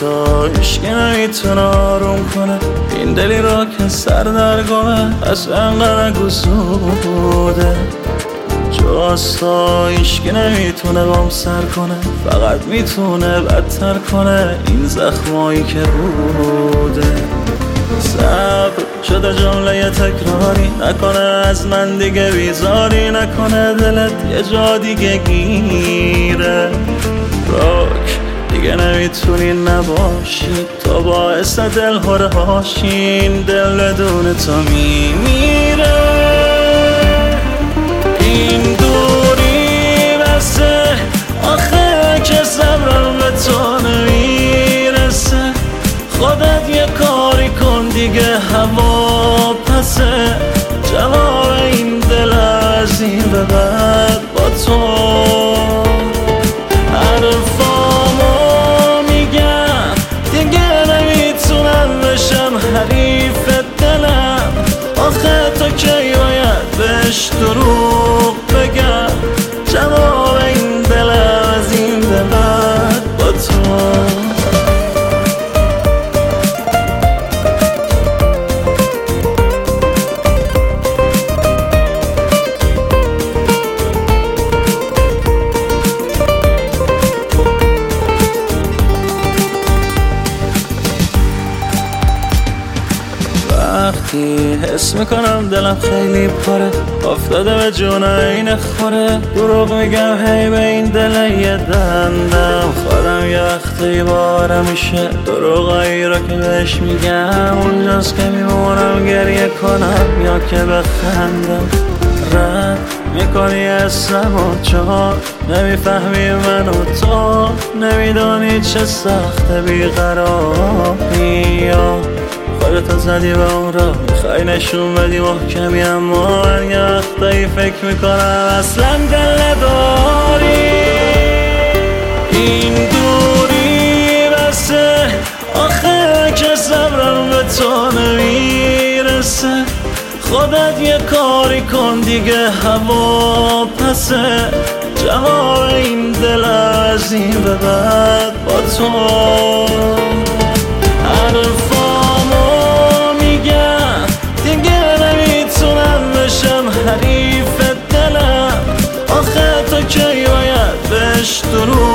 تا عشقی نمیتونه آروم کنه این دلی را که سر در گمه از انقدر گسوده جاستا عشقی نمیتونه بام سر کنه فقط میتونه بدتر کنه این زخمایی که بوده صبر شده جمله تکراری نکنه از من دیگه بیزاری نکنه دلت یه جا دیگه گیره راک دیگه نمیتونی نباشی تو باعث دل هره هاشین دل بدون تو میمیره این دوری بسه آخه که صبرم به تو نمیرسه خودت یه کاری کن دیگه هوا پسه جواب این دل از این به بعد با تو حرفامو میگم دیگه نمیتونم بشم حریف دلم آخه تو کی باید بهش دروغ بگم جواب این دل از این به بعد با تو وقتی حس میکنم دلم خیلی پره افتاده به جون این خوره دروغ میگم هی به این دل یه دندم خودم یه وقتی بارم میشه دروغایی رو که بهش میگم اونجاست که میمونم گریه کنم یا که بخندم رد میکنی اسم و چهار نمیفهمی من و تو نمیدانی چه سخت بیقراری یا خودتو زدی به اون را میخوای نشون بدی محکمی اما من یه وقتایی فکر میکنم اصلا دل نداری این دوری بسه آخه که صبرم به تو نمیرسه خودت یه کاری کن دیگه هوا پسه جواب این دل از این به بعد با تو حریف دلم آخه تو کی باید بهش دروغ